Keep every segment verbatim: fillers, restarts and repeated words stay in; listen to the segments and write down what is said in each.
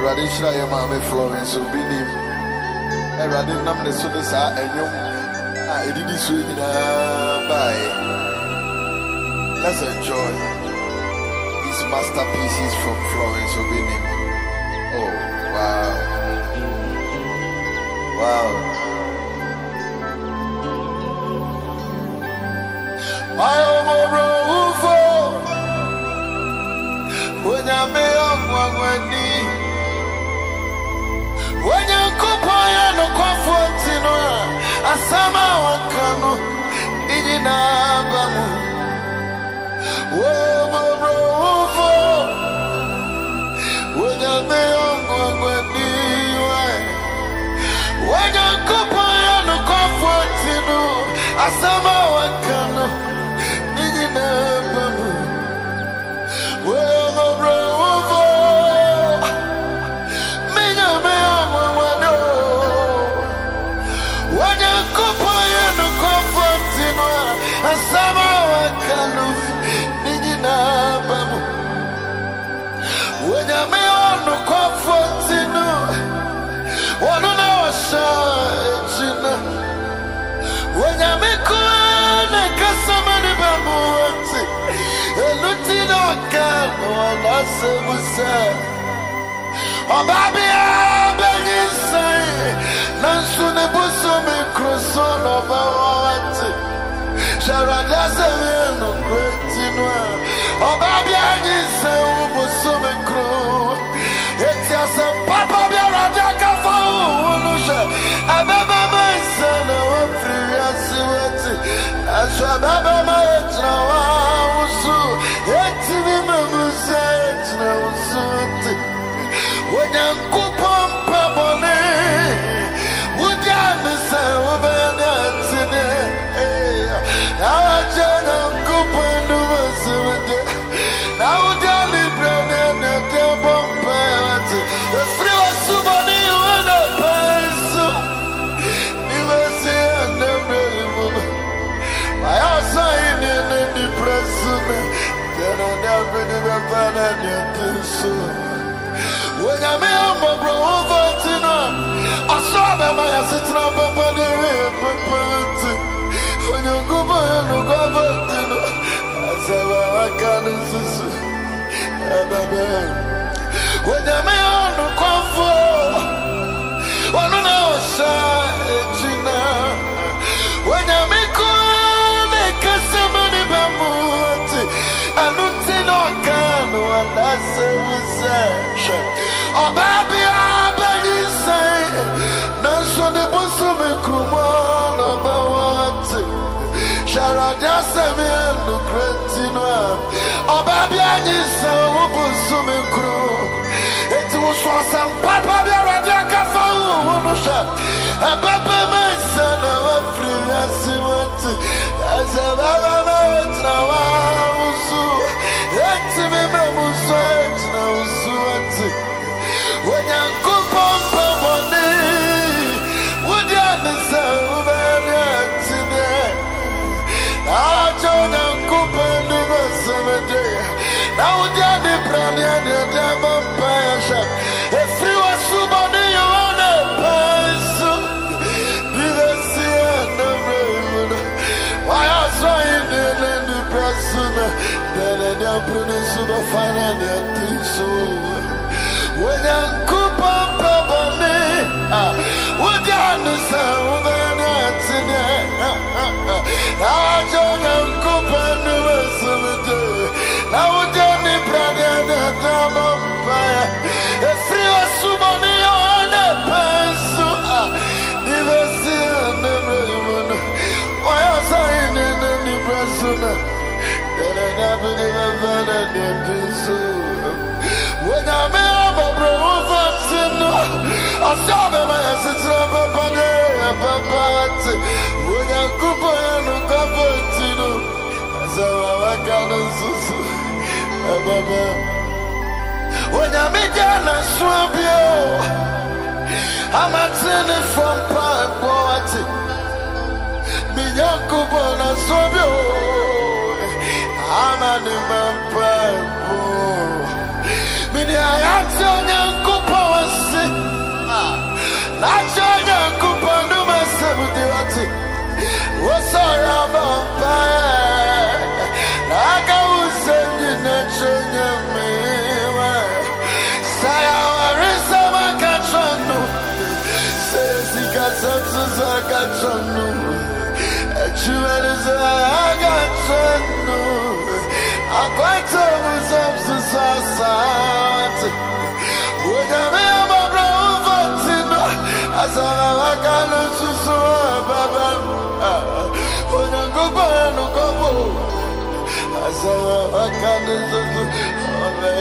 Radishra Yamame Florence Obinim. A radinam the Sudasa and you. I did this week. Bye. Let's enjoy these masterpieces from Florence Obinim. Oh, wow. Wow. I am a rover. When I may have one when when you could buy no comfort in a summer one cano in Abamu. Oh, rover. When I may have one when when you could buy no comfort in a summer one cano. When I make somebody bamuati, a lutino can one as a musa. Oh, baby, I'm insane. Nansun a bosom and croissant of our Sharadasa no great in one. Oh, baby, I'm insane. Bosom and crow. It's just a papa, Radaka for I never my son, I'm free as you. I shall never make no one. It's in the music, no suit. When I'm coupon, Pabone, would you understand what I'm today? Now I just am coupon, do it. Now I live in the double party. The free was somebody who had a pencil. Never say I never. I also in the president, then I never never found anything so. When I met my brother, I saw them, I sit up on the river. When you go by the government, I said, I can't see. When I met on the comfort, when I was shy, when I met oh, baby, I'm begging you say, no, so the bosom and Kruman of my want. Shall I just say, no, Cretina? Oh, baby, I just say, oh, bosom and crew. It was for some papa, Radaka for a papa, my son, I'm free as you want to. As a man, now I'm so. Let's remember, so now, so when I go on Pabone, would you understand that today? I don't know, Coupon do the cemetery. Now, Johnny Brown and the devil passion. If you are somebody, you want a person. Did I see the road? Why I saw him in the person, then I don't produce the final so. When I'm coupon Pabone, would you understand that that's in there? Now I don't know coupon the rest of the day. Now would you need brother that I'm on fire? If you are somebody on a pencil, never see another one. Why else I ain't in any person? Then I never never found anything so. When I'm a brother, I saw them as it's a papa, papa. When I could buy no cover, as I can't see. When I'm a Ghana swamp, I'm a tenant from Park Boat. Me young couple, I swamp you. I'm an imam. Me, I am so young couple. Nachonya kupanu masabudiwati. Wasara vampire. Naga usenyi nachonya mewa. Saya warisa makachonu. Sesika samsuza kachonu. Chumeliza agachonu. Akwaito musabsuza sati. Ujamea mabra ufatino. Asana wakano susu baba. Unyangupa nukopo. Asana wakano susu baba.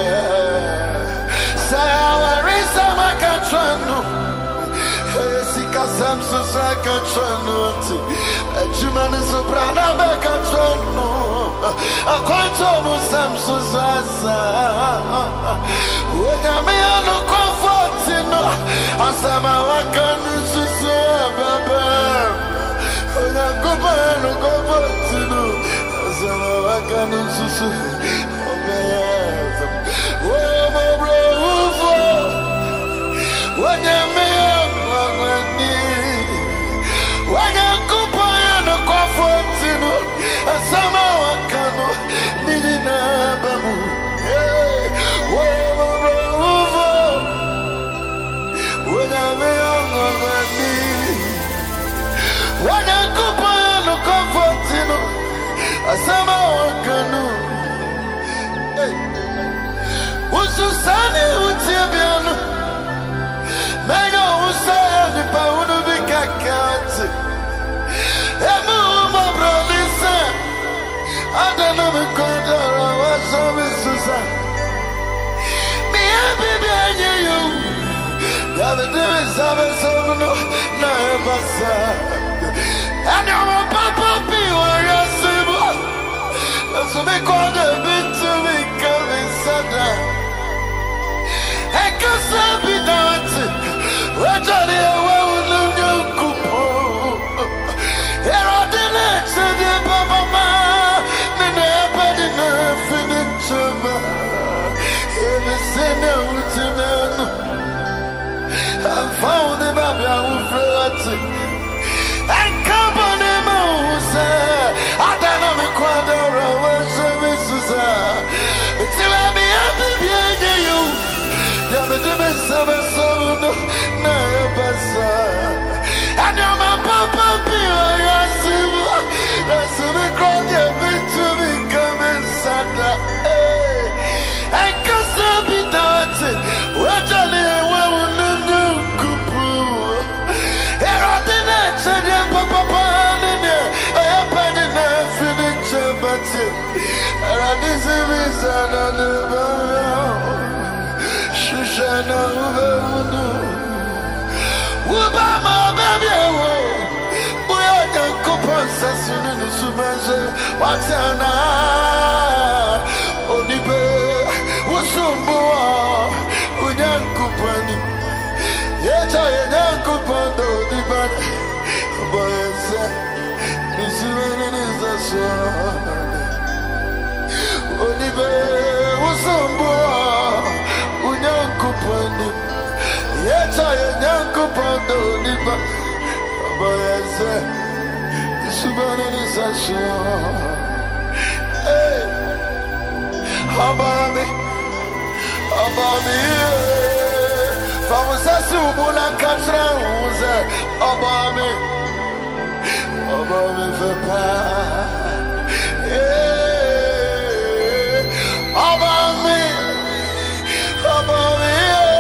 Saya warisa makachonu. Sika samsuza kachonu. Chumani soprana bekachonu. Akwaito musabsuza sati. Ujamea nukofatino. Asama wakano susu baba. Unyangupa nukofatino. Asama wakano susu baba. Oh my bro, wanyamea mwangwani. Wanyangupa nukofatino. Asama wakano nina babu. Oh my bro, wanyamea mwangwani. Wanyangupa nukofatino. Asama wakano. Ususani utiabiano. Mega usani pa unu bikakati. Emu umo brodisa. Adana mikondara wasomi susa. Miya bibi anye yu. Yabe divi sabe somuno na ebasa. Anya wa papa piwa yasibu. Asumi kone bitu mikami sada. Ekasa bidati. Wajani ewe ununyo kupo. Erodine chedi papa ma. Nene ebedi na finichama. Ebe sene utimenu. I'm found in my beauty. And company mouse. I don't know me quando was a missus. Till I be happy being you. Never do me seven son. Never son. And you're my papa. You're silver. That's the crowd. You've been to me coming Santa. And cause I'll be dancing. What I live. Onibe usumbo unyankupani yeta yanyankupando niba abayeze isubane nisasho eh abami abami famusasi ubuna katra uze abami abami fepa eh about me, about me,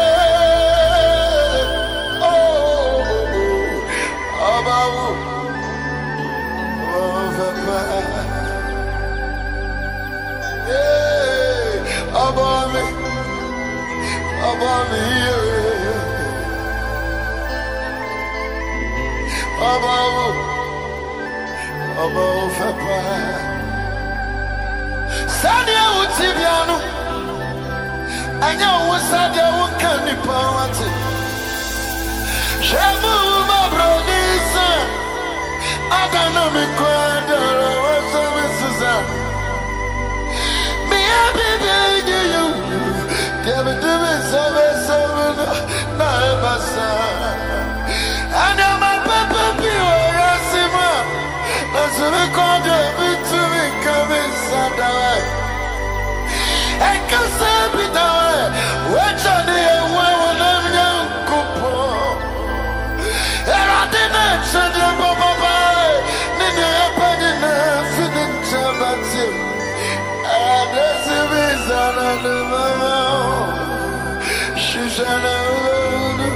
oh, about yeah, about me, about me, about about Papa. Sadia utibiano anya wosadia wokani pawate Shemu mabrodisa adana mikwandara wasomisuza Miya bibi you Give it to me seven seven na ebasa And I'm a papa pure asima. That's what we call the victory coming Sunday. I can say it away. Which are the one when I'm young couple? And I didn't send your papa. Nini happened in feeling Chabati. And this is another mama. She's another.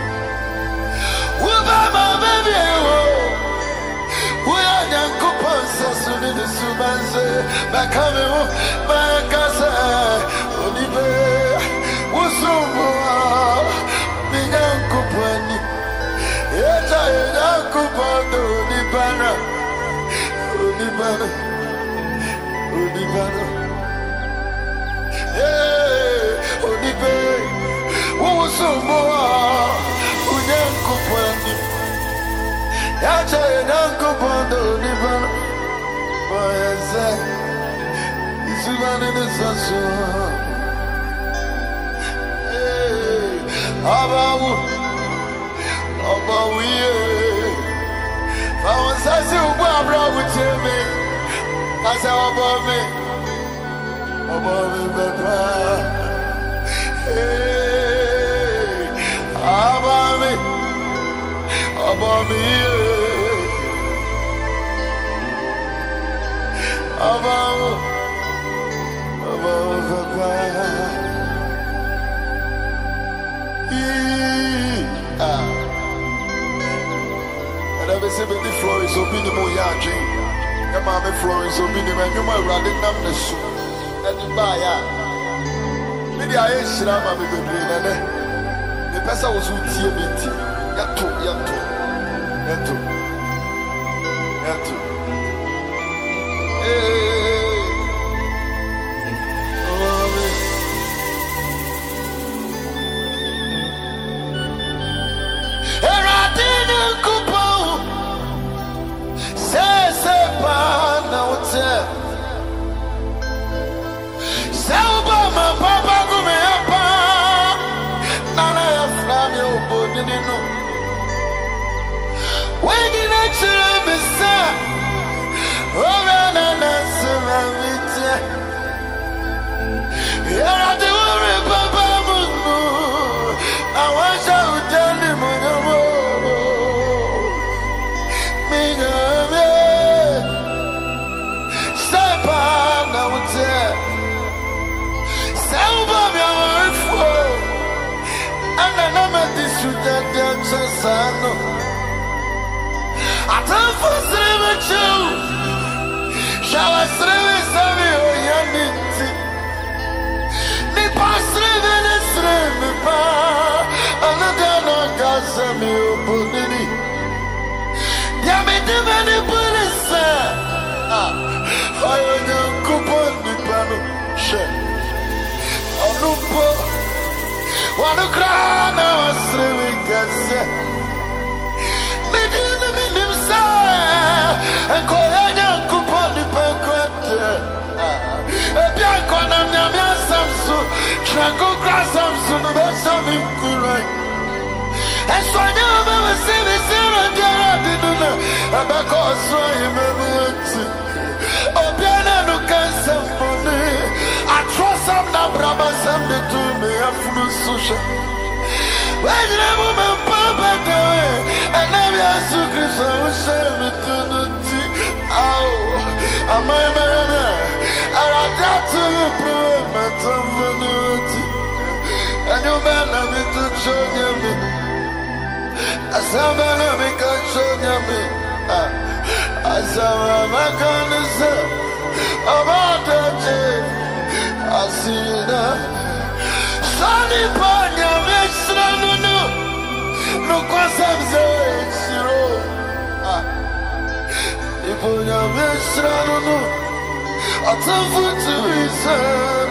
Mama, baby, we are young couples, so we need to subanse. Back home, back as I, Unibe, Wusumwa, big young couple, yet I young couple, Unibana, Unibana, Unibana, yeah, Unibe, Wusumwa. Yacha yanko pondo nibana, boyese, isubane nesaso. Hey, abawu, abawu ye. Fawonsasi ubu abra uteme, kasa abame, abame beba. Hey, abame, abame. About, about the past. Ah. And I say, "Baby, Florence, open the more yacht. Your mama, Florence, open the man. You might run it down the soup. And you buy ya. Maybe I ain't sure I'm a baby. The person was with you, meeting. Yato, yato, yato, yato." I don't foresee with you. Shall I say, Sammy, or Yanity? Me pass living is me pa. Another no Gazami, Bunini. Yammy, many police. Ah, I am a coupon, the pano. Share. Alupo. What a crown I was streaming, can say. And Koyana coupon the banquet. A bianco and Namia Samson, Trango Grass Samson, the best of him could write. And so I never see the zero there. I didn't know about cause I remember. Oh, Piana no cancer for me. I trust some Nabrama some the two me a full social. When the woman Papa do it, and now I so Chris, I was saying to the tea. Oh, I'm a man. I got to prove my tumblety. And you man, I'm to show you. I saw man, I can show you. I saw my connoisseur about the day. I see that. Sunny Panya, no, no, no, concepts, zero. Ah, if you are Mister No, I tell you to reason.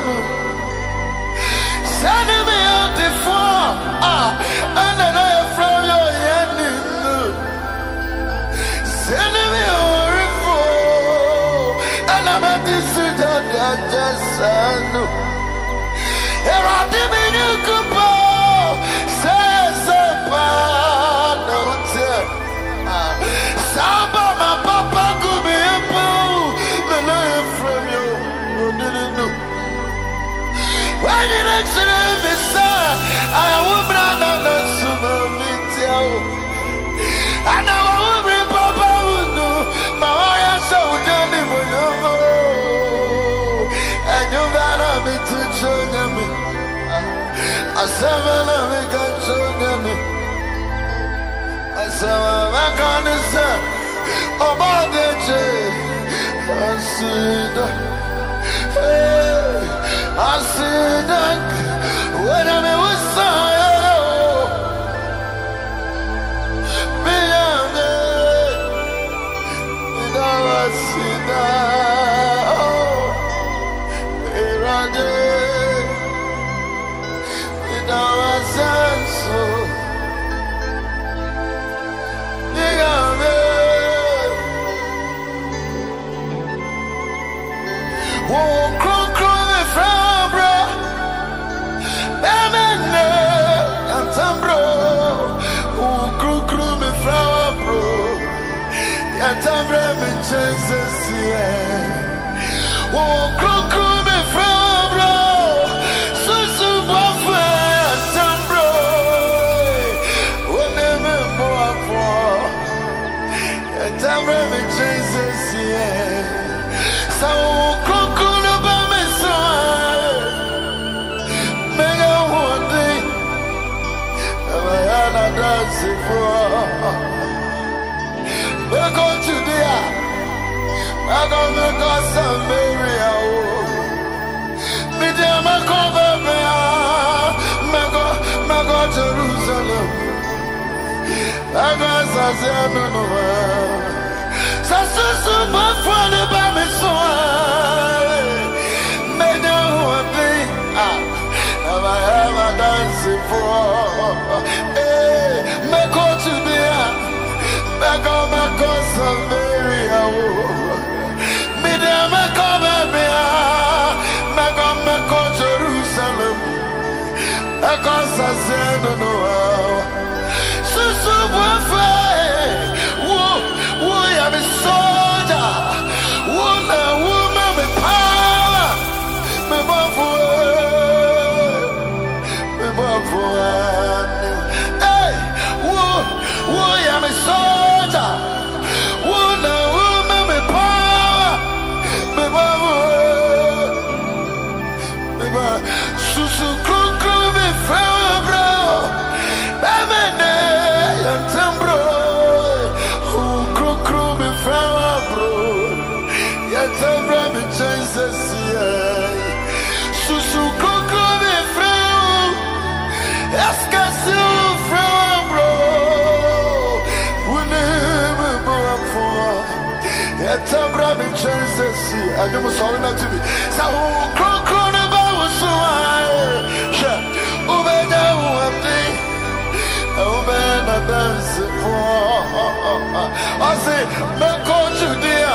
Send me out the phone. Ah, and then I from your hand. Send me over a phone. And I'm at this that I just said. Here are the many couple, says a part. seven of the Gachogani. I saw my connoisseur about the chain. I see that. Hey, I see that. When I'm in Wissaya, me and me, I see that. Oh, here I did. Now I sense so. Oh, crew, crew, me from bro. Bamene, and some bro. Oh, crew, crew, me from bro. And some bro, me chances, yeah. Oh, crew, crew, me from bro. So, so, buffet, and some bro. Oh, never more for. And some bro, me chances, yeah. So, dancing for we're going to the we're going to go some area me dear me go baby me go me go Jerusalem I go say no no so so so but for the baby so me dear one day ah I ever dancing for Meko meko Samaria, me de meko bebia, meko meko Jerusalem, meko saseno noa. Susu buafe, wo wo ya me soja, wo na wo me me power, me bafo, me bafo. Hey, wo wo ya me soja. Susu kru kru me from bro, bamene yantem bro. Who kru kru me from bro, yantem bro me chances yeah. Susu kru kru me from, eskasu from bro. We never bro for, yantem bro me chances yeah. I never saw it to me. So kru kru. So I shall obey the one thing, obey the dance for. I say, Meko Judea,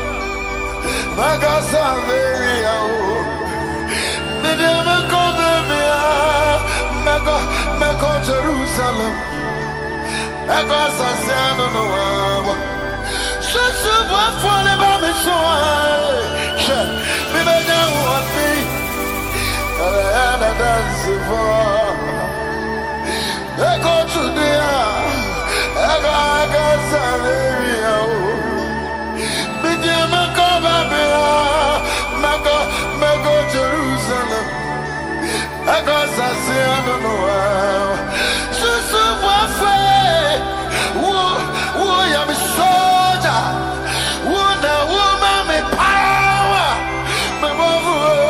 Magasa very old. The Meko Bemia, Meko, Meko Jerusalem, Magasa Sano Noah. So, so, what for the Bami so I shall be the one thing. I dance for I go to the I go I go Samaria me dear me go baby me go me go Jerusalem I go say I don't know so so buffet wo wo ya me soldier wo na wo ma me power me bove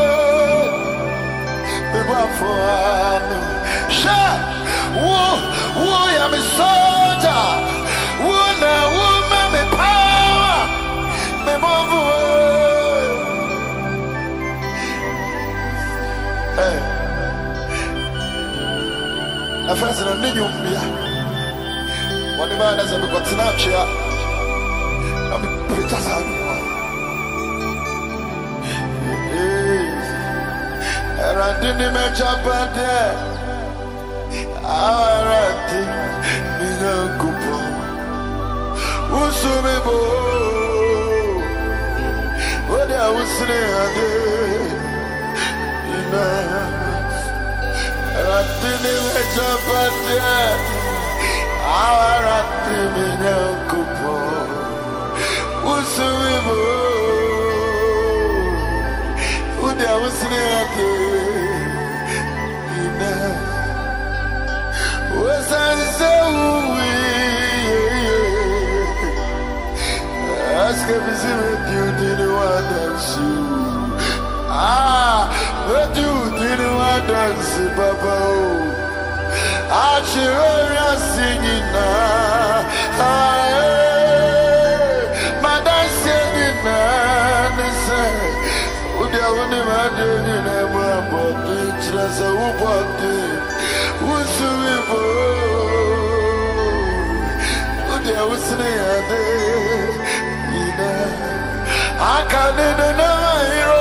Shut! Woo! Woo! I'm a soldier! Woo! Now, woo! Me power! Me move! Hey! I first in a million beer. One man has a got Snapchat. I'm a pretty sad. Randini me chapade, arati mina kupo, usume bo, oda usne ade, ina. Randini me chapade, arati mina kupo, usume bo, oda usne ade. Was I so weak? Ask if it's if you didn't want to. Ah, but you didn't want to see Papa. I should have seen you now. My dad said it now. They said, would you want to have done it? I'm about to just a whoop up there. Who's the river? Would you want to have it? I can't deny it.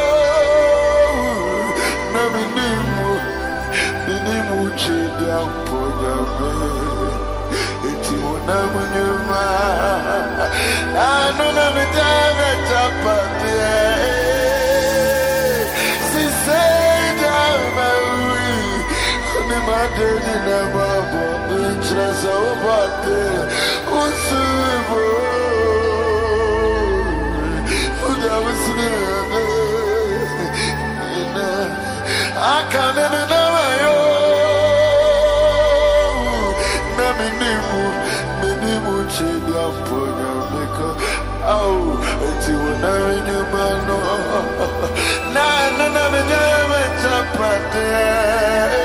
I can't deny oh, it's you and I in your man. Nah, no, no, no, no, jump at the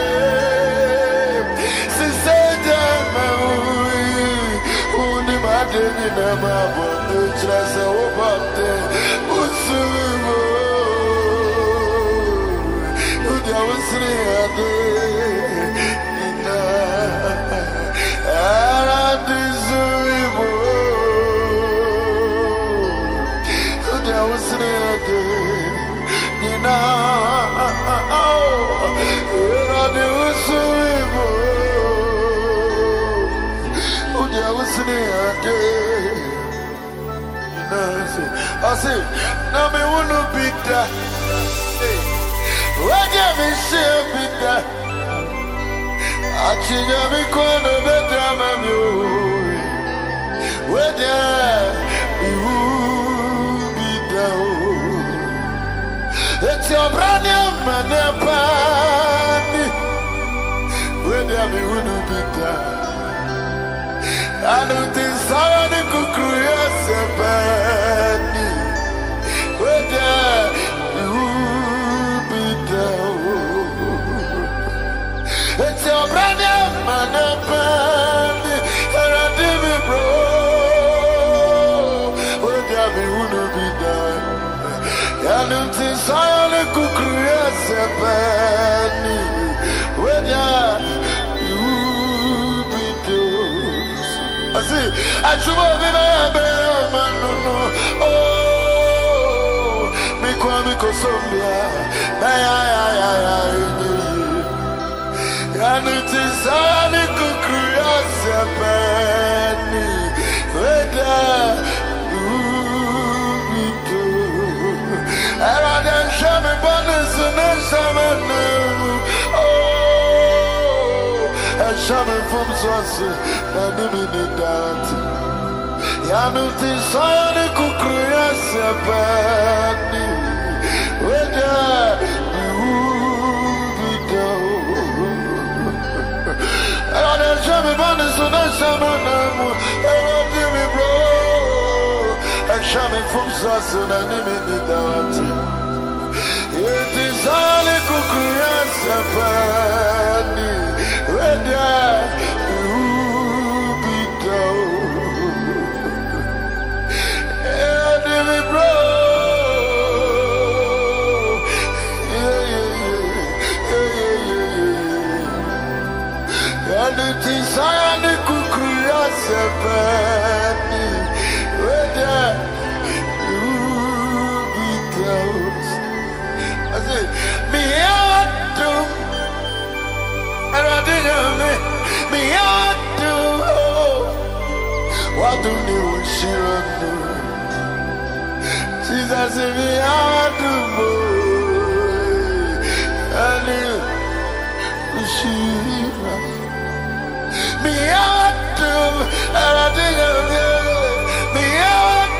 Sister, only my day in a mabel, the dress over there. What's the who there was there? I deserve. I was there, you know. I do so evil. I was there, you know. I said, now me wanna be that. Why can't me share be that? I change every corner of the drama, you. Where there, you. It's your brand new man, where there be wouldn't be done. I don't think someone could create a band, where there you be down. It's your brand new man, and I didn't bro, where there be wouldn't be done. I don't think someone could create a band, where you be down. I see, I should have been a better man, no, no. Oh, me kwa me kosombia, ay, ay, ay, ay, ay. I don't think someone could create a band, where I rather show me bonus and some oh, I show me from source and even that. Yanuti Sani Kukrias a bani, whether you be down. I rather show me bonus and some oh, give me bro. I shall be from Sasson and even that. It is all a cuckoo's a funny, whether you be down. And if it bro, yeah, yeah, yeah, yeah, yeah. And it is all a cuckoo's a funny. I said, me out to, and I didn't me, me out to, what do you do? Jesus said, me out to, and you, she, me out to, and I didn't me out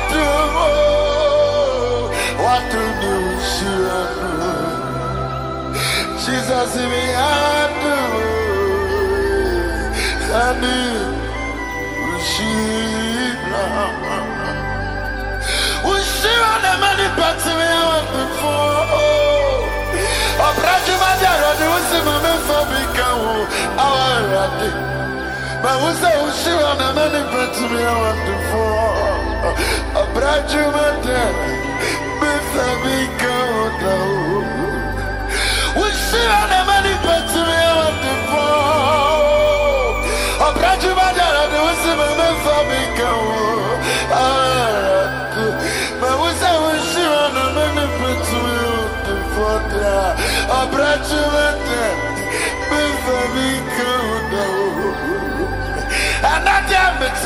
to, what do you do? Jesus Sasimiadu, Anu, Ushibla. Ushira the many parts of me before. Oh, Brajimada, the Usimame Fabica, our Radi. But was the Ushira the many parts of me before. Oh, Brajimada, Fabica, Ushira the many parts of me before. Oh, Brajimada, the Usimame Fabica, our but was I was sure on a many put to for that? I brought you at that before we go down. And I damn it,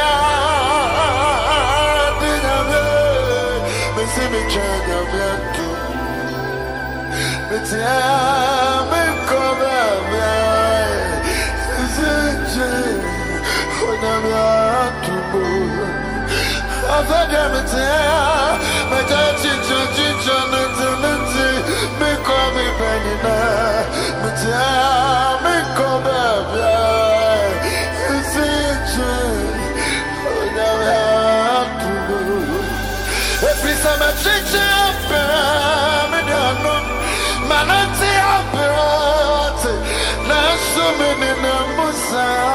I didn't know. But see me trying to get to. But I'm coming. Is it when I'm out to move? I've had them there, but I teach you, teach you, me call me Benina, but me call baby. Is it true? Never to do. Every summer, teach you, me don't know. Manati up, now so many numbers.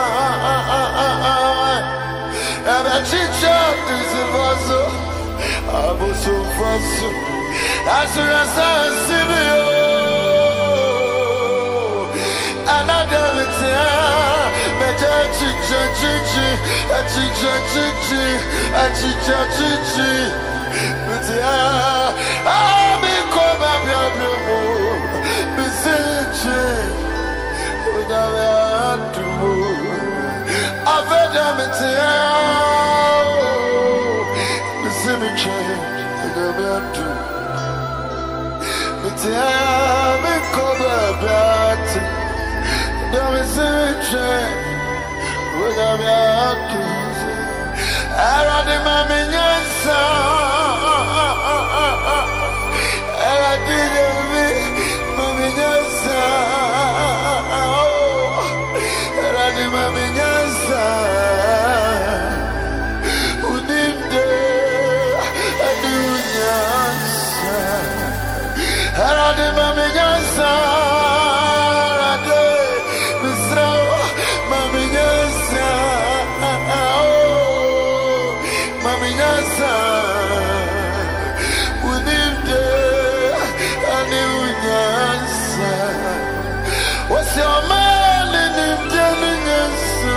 And I teach you this was so, I was so fast. As soon as I see you, and I don't tell, but I teach you, teach you, I teach you, teach you, I teach you, teach you, but I'll be come up your blue, beseech you, without to move. I've heard them tell, the cemetery, the battle. But I'm a cover bat, there is a check with a battle. I run the mammy, yes, I didn't mammy, yes, I run the mammy, yes. Arade mami nyasa, arade misra mami nyasa, oh mami nyasa, unimde ane unyasa, what's your man unimde unyasa,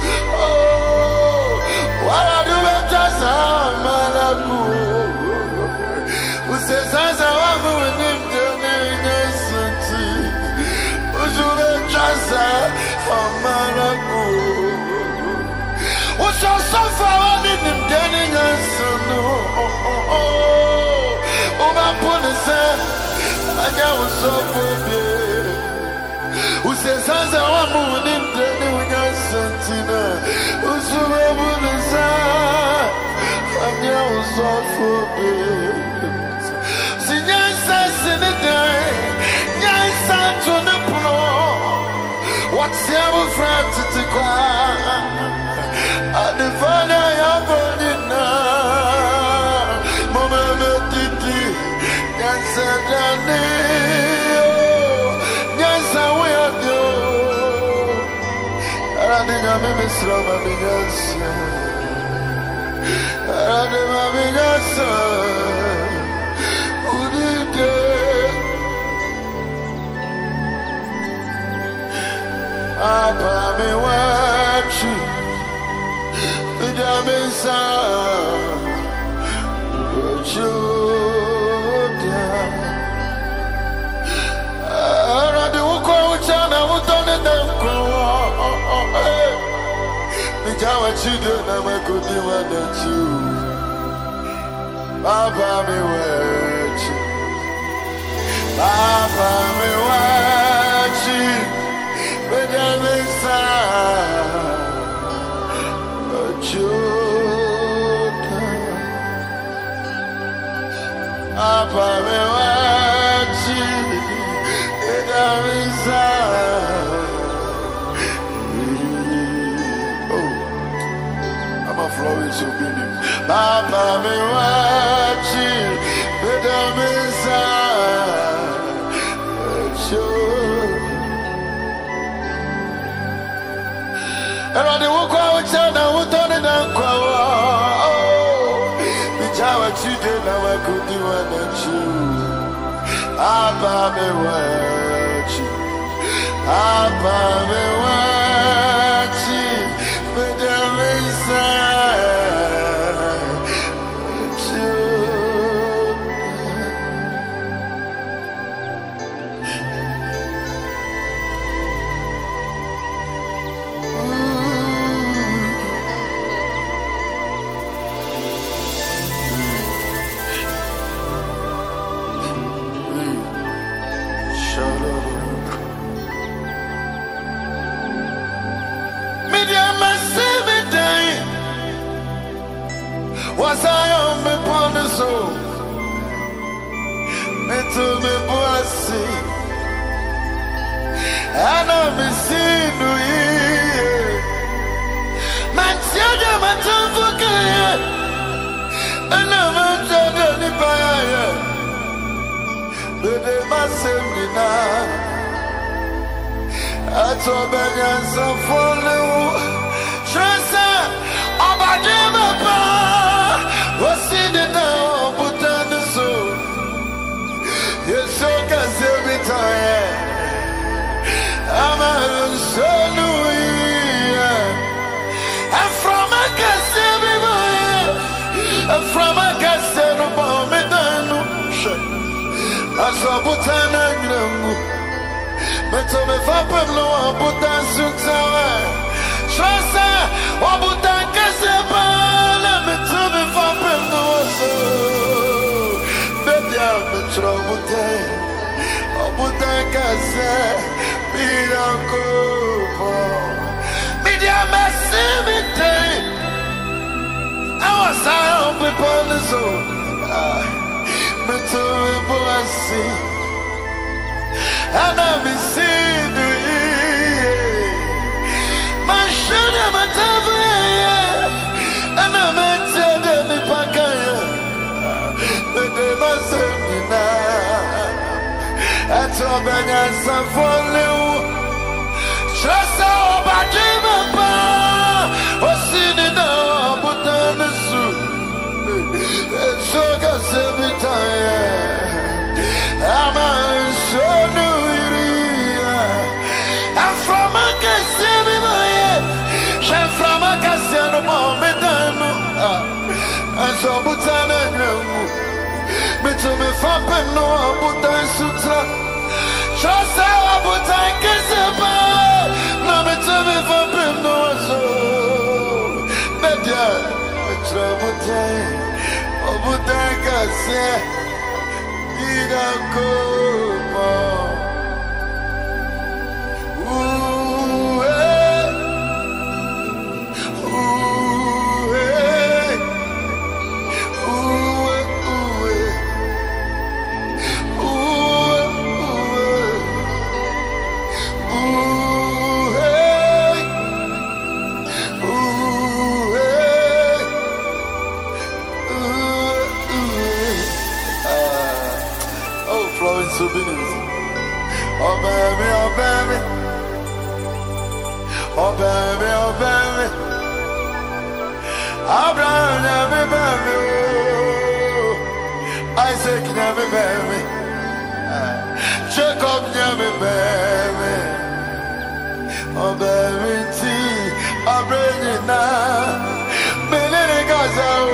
oh waradu betasa malaku. Usezaza wamu unimde unyasa, ujube chasa amaraku. Usosofa unimde unyasa, uma polise anya usofobe. Usezaza wamu unimde unyasa, ujube polise anya usofobe. What's your friend to the ground? I define your body now. Mama, Titi, yes, Danny, yes, I will do. I think I'm Miss Roma, yes, I think I'm yes, who did it? Apa me wachi, idamisa, uchuda. Aradi uko uchana utone demko. Mijawa chide na makudi wadachu. Apa me wachi, apa me wachi. Bedamisa, Ochuta, Apa me wachi, Bedamisa. to be Papa me watching, but I'm inside. And on the walk out, I would turn it down. Oh, the Java children, now I could do one you. Papa me watching, Papa me watching, but I'm inside. Was I on me upon the soul? Me to me bossy, and I'm a sin to you. Man, see you, my tongue for good, and I'm a judge of the fire. But they must send me now. I told them, yes, I'm falling. Trust her, I'm a dreamer. What's in the now? Put on the soul. You're so cause every time I'm a son. I'm from a castle, I'm from a castle, but me done. I saw Bhutan and Grangu. But to me, Fapam, no, Bhutan Suksawa. Trust her, or Bhutan Castle. Baby, I'm in trouble. I'm with that gas. Be a couple. Media massive. I was out upon the zone. But to a bossy. And I'm in seeing you. My sugar, my tablet. And I'm in they must have me now. I told them yes, I'm falling. Trust our body, what's in it now? Put on the suit. It's so good every time. I'm a so new. I'm from a casino. I'm from a casino. I'm so Bhutan and you. Me to me Fapam no Bhutan Sutra. Trust our Bhutan Keseba. No me to me Fapam no so. Media, me to Bhutan, oh Bhutan Kase, Ida Kuma. Ooh hey, ooh hey, ooh. So baby, oh baby, oh baby, oh baby, oh baby, Abraham, baby, Isaac, baby, Jacob, baby, oh baby, tea, I'm bringing now, Menene Gazao,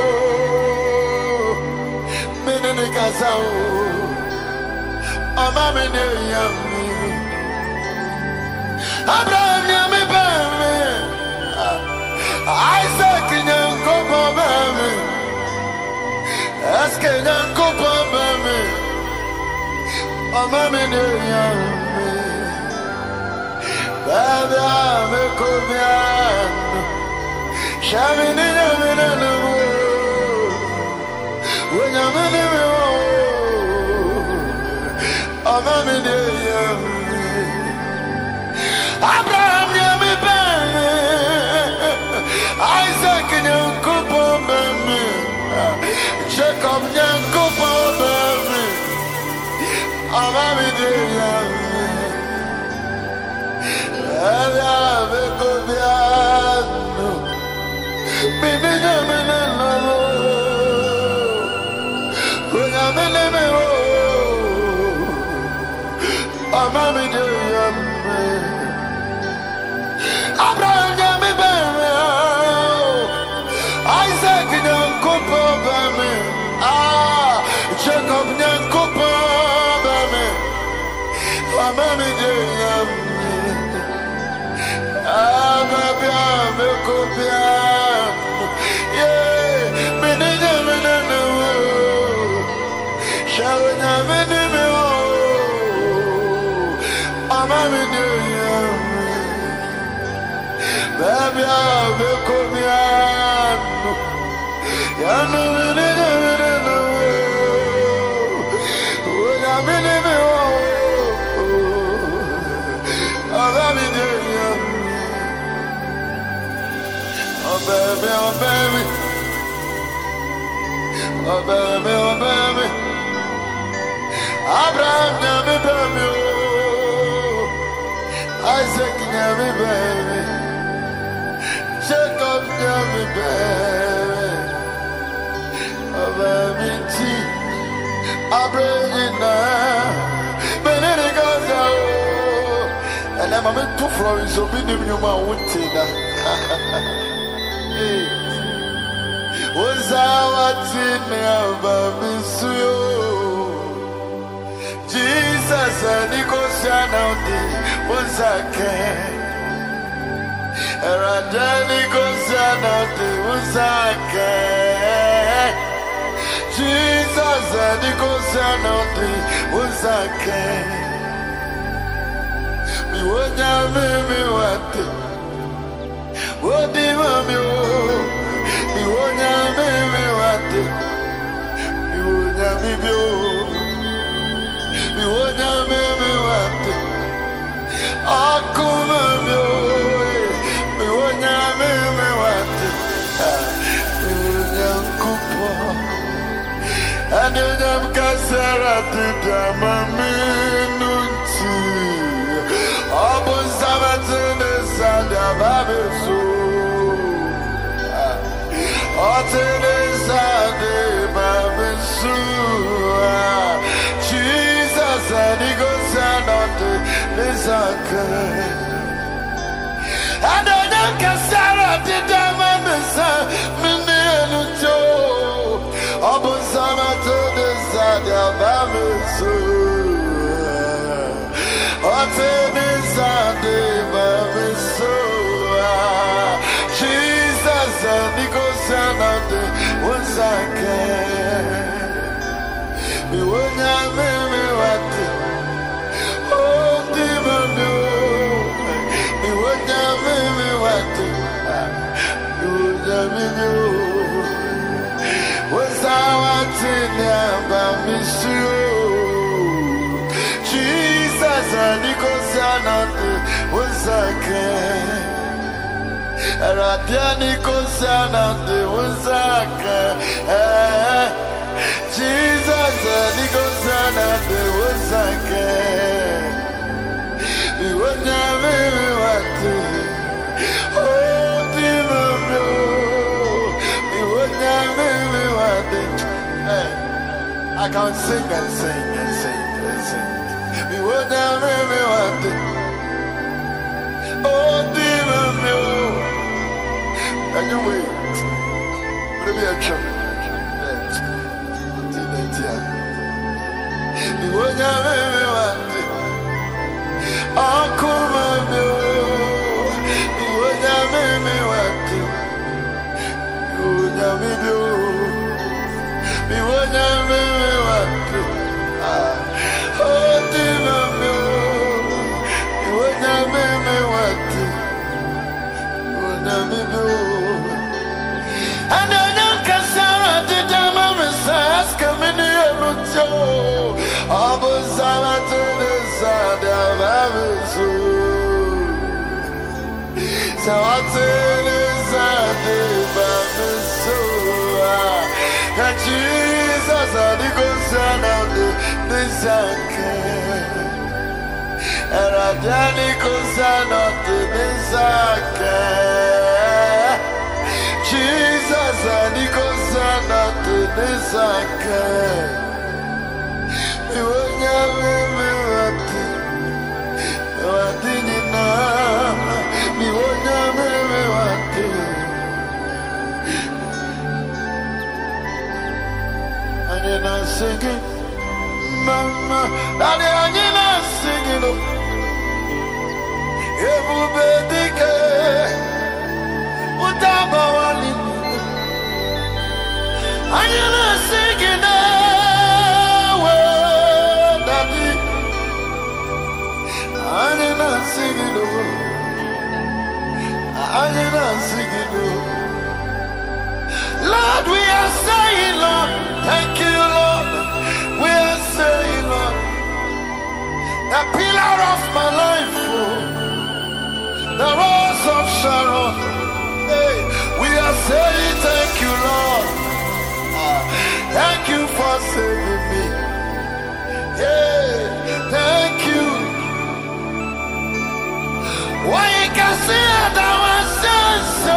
Menene Gazao. I'm in the young Abraham, yummy baby. Isaac, young couple baby. Ask a young couple baby. I'm in the young baby. I'm a comian. Shamin in a minute. When I'm in the room. I'm in the young Abraham, yummy baby. Isaac, young couple. Mama mi de yam. Ah, baby, I'm a copian. Yeah, me de yam na na wo. Shall na me de me wo. Mama mi de yam. Baby, I'm a copian. Yeah, no me de yam na na wo. Oh, na me de me wo. Oh baby, oh baby, oh baby, oh baby, Abraham, yummy baby, Isaac, yummy baby, Jacob, yummy baby, oh baby, tea, Abraham, Benedict goes out, and I'm a two flowers, so be the new man winter. Was our tin baby suyo Jesus and Nicosiana was a can Erada Nicosiana was a can Jesus and Nicosiana was a can Me would have me what what did you mi wonya me me wate mi wonya mi bio mi wonya me me wate akuma bio mi wonya me me wate mi wonya kupo adonya mkasara tudama minunti abuzabazene sadababeso Otenesa de Babesua Jesus and he goes out to Nisaka I don't know Cassara did Damamesa Mineluto Obusama to the Sadia Babesua Otenesa de Babesua Jesus and he goes was I can be when I me what oh demon be when I me what you never knew was I wanting about me soon Jesus and Nicosanante was I can Radiani Kosana de Wazaka Jesus Nikosana de Wazaka We would never want to Oh Dimabro We would never want to I can't sing and sing and sing and sing We would never want to Oh Dimabro Anyway, let me action. You won't have anyone. Uncle Mammy, you won't have anyone. You won't have anyone. You won't have anyone. Oh, dear Mammy, you won't have anyone. You won't have anyone. I know no Cassara did a mama's ass coming here with you. I was out to the side of Avisu. So I tell us I did Avisu. That Jesus and the Gossan of the Zaka. And I did the Gossan of the Zaka. Jesus and he goes on to this again. You will never be what did you know? You will never be what and you're not singing, Mama. Daddy, and you're not singing, no. Ebubedike utabawali. Anyana singina we daddy. Anyana singino. Anyana singino. Lord, we are saying, Lord, thank you, Lord. We are saying, Lord, the pillar of my life, oh, the rose of Sharon. Hey, we are saying, thank you, Lord. Ah, thank you for saving me. Hey, thank you. Why you can see that I was so.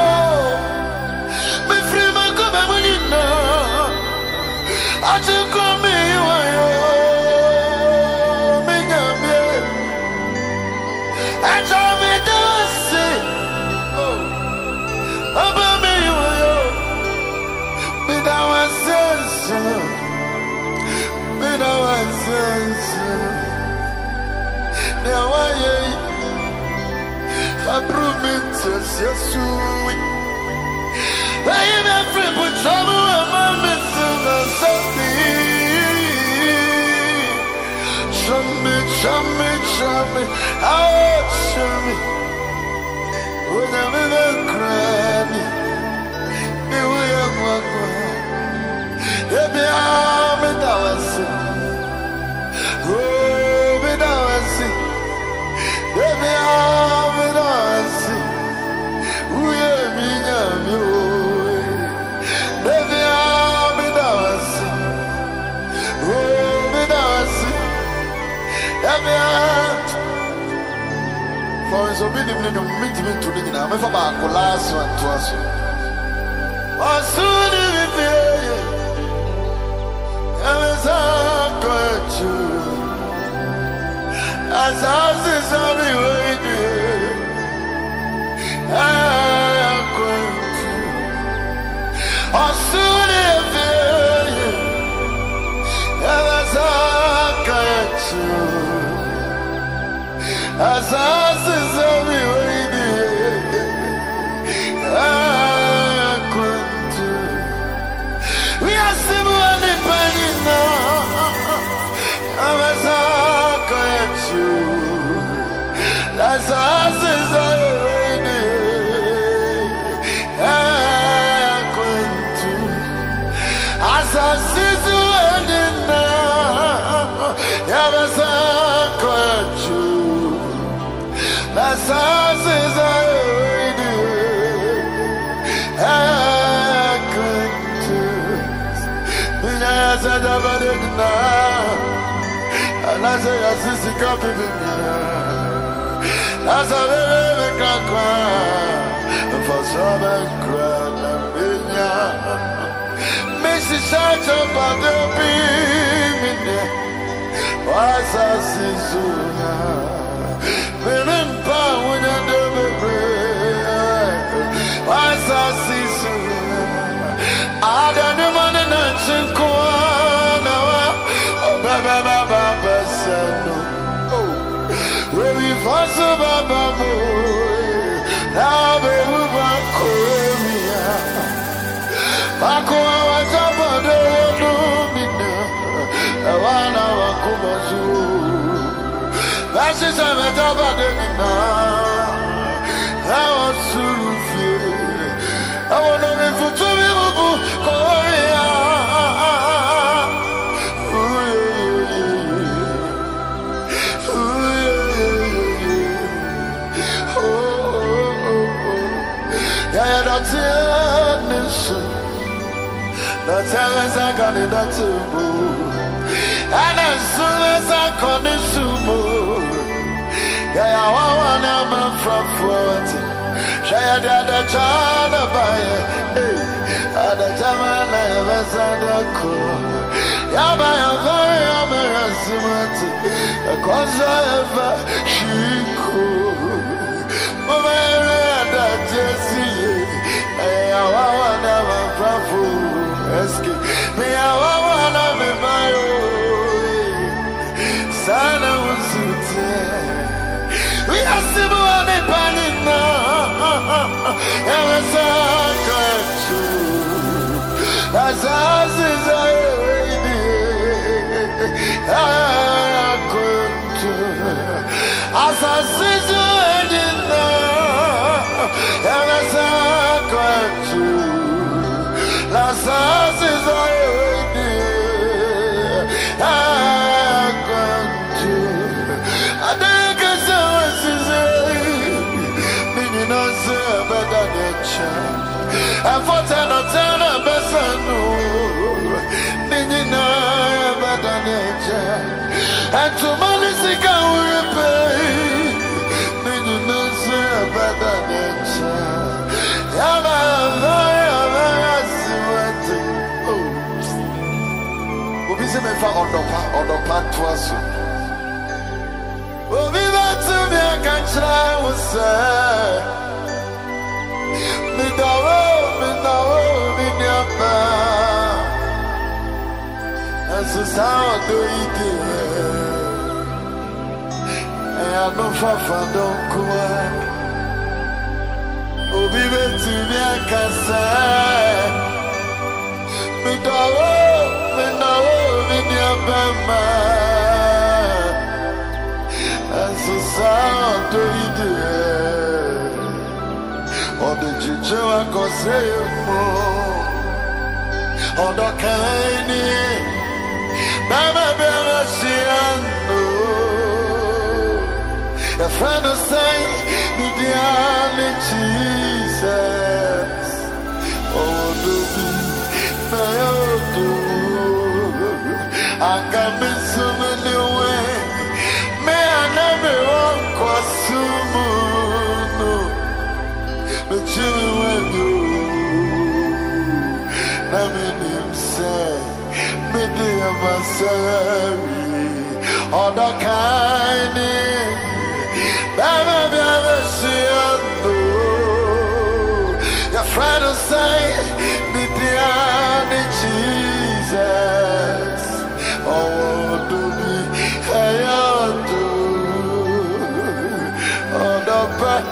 I took on me, me, and tell me to see. Oh, about me, me now I sense, me now I sense. Now I promise, yes, you. I am a friend with trouble among me, show me, show me, show me, oh, show me. When I'm in a cranny, me we are one. Let me arm it down, see. Oh, me down, see. Let me arm it down, see. We are me, I'm you. For his obedience, to meet me to the name of our last one to us. Oh, soon if you as I got you, as I was waiting, I am going to. Oh, soon if you as I got you. As I said, we waited. I couldn't. We are similar in pain now. As I got you. As I said, we waited. I couldn't. As I said, we waited now. As I got you. As I says I I couldn't. I said about it now. And I say I see the copy of me. That's a very big cry. For some cry. Missus Shut up on the beam. What's I see soon? Women power and the bread. Why's I see so? I don't know what an ancient corner. Oh, Baba Baba said no. Oh, where we fuss about Baba. Now, baby, what Korea? Paco, what's up on the road? I want our Kumazu. That's just a matter of the now. I was so fear. I want to be for two people. Korea. Oh, yeah, that's it. That's how I got it. That's it. And as soon as I call the sumo, yeah, I want to from forty. Share the child of fire, and the German never said a call. Yaba, I'm very amazing. A conserva, she could. Mama, that Jessie, I want to from forty. Me, I want to be my own. Sana was And for ten or ten a person, Nina, and to Malisica will repay, Nina, better nature. Yama, oh, be some far on the part on the part to us. Oh, be that to me, I can try, was say. Me da wo, me da wo, me nyapa. As a sound do it, I no fafa don't kwa. Obi beti mi akasa. Me da wo, me da wo, me nyapa ma. As a sound do it. On the Jijewa Kosemo, on the Kaini, Baba Baba Siano, a friend of say, Midiani Jesus, oh, do be, Nayoto, I can be so many ways, may I never walk Kwasumu. But you and you, Namin say, Midi of my sorry, or the kind, Baba Baba Siano, your friend will say, Midiani Jesus, oh, do me, hey, oh, do, oh, the back.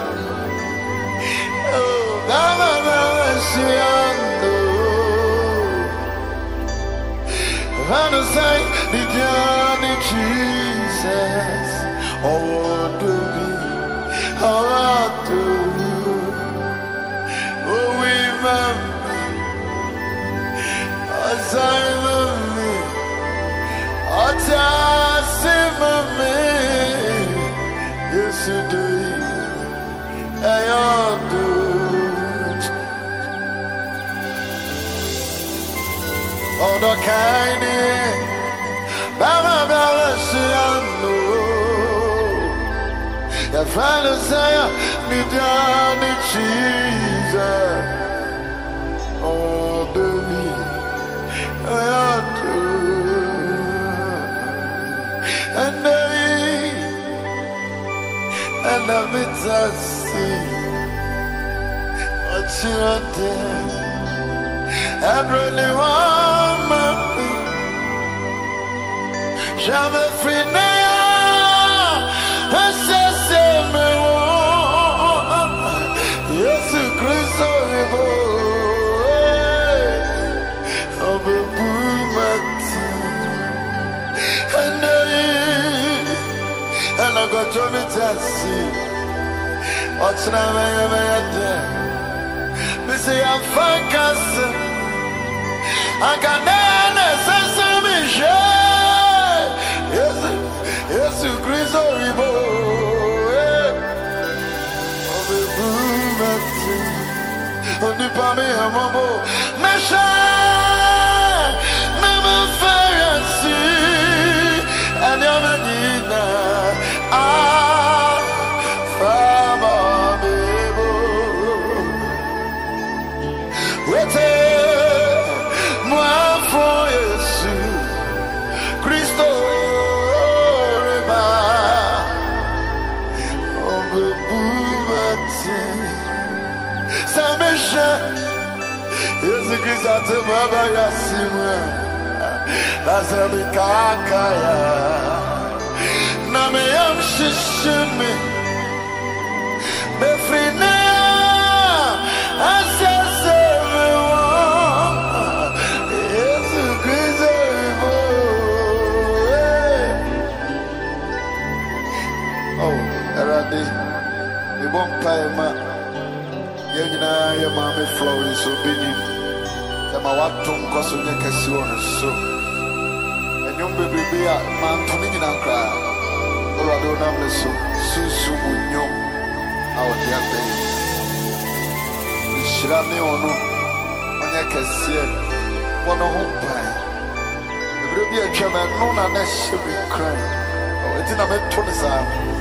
And I say, Midiani Jesus, oh, do me, how I do, oh, we love me, as I love me, as I see me, yes, you do, I do. Oh, the kind Baba Baba Siano, your friend is saying, Midiani Jesus, oh, baby, I do, and I, and I meet us, what's your day? And really want me, jamais free now. I say me want Jesus Christ over. Oh, baby, and I, and I got to be tested. What's now, me say I'm focused. I can never say me share. Yes, yes, you Christ oribo. Oh, the boom, on the palme a mambo. Mesha, mama fancy, and your menina. Ah, fama bebo. Wait. Yes, Christ at Baba Yasima. That's a Mikakaya. Namayam Shishimi. Befrina. I said, paema yɛnyina yɛ maame Florence Obinim sɛ ma watom kɔ so nyɛ kɛse wɔ no so ɛnwom bebrebe a manto ne nyina koraa Awurade wonam ne so susu mu nnwom a wɔde abɛn nhyira ne ɔno ɔnyɛ kɛseɛ wɔ no ho ban ebere bi atwam ɛno na na hyɛ me kran ɛti na meto ne saa